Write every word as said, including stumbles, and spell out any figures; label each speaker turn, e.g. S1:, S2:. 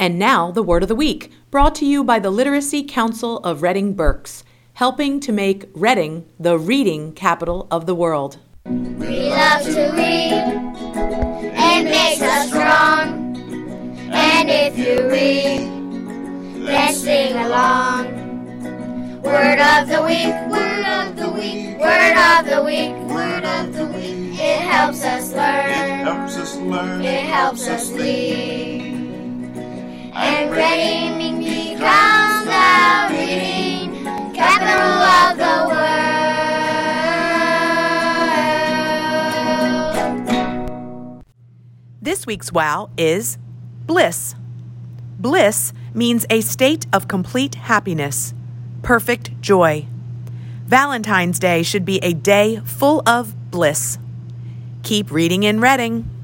S1: And now, the Word of the Week, brought to you by the Literacy Council of Reading Berks, helping to make Reading the reading capital of the world.
S2: We love to read. It makes us strong. And if you read, then sing along. Word of the week, word of the week, word of the week, word of the week. It helps us learn.
S3: It helps us learn.
S2: It helps us lead. And Reading becomes the reading capital of the world.
S1: This week's wow is bliss. Bliss means a state of complete happiness, perfect joy. Valentine's Day should be a day full of bliss. Keep reading in Reading.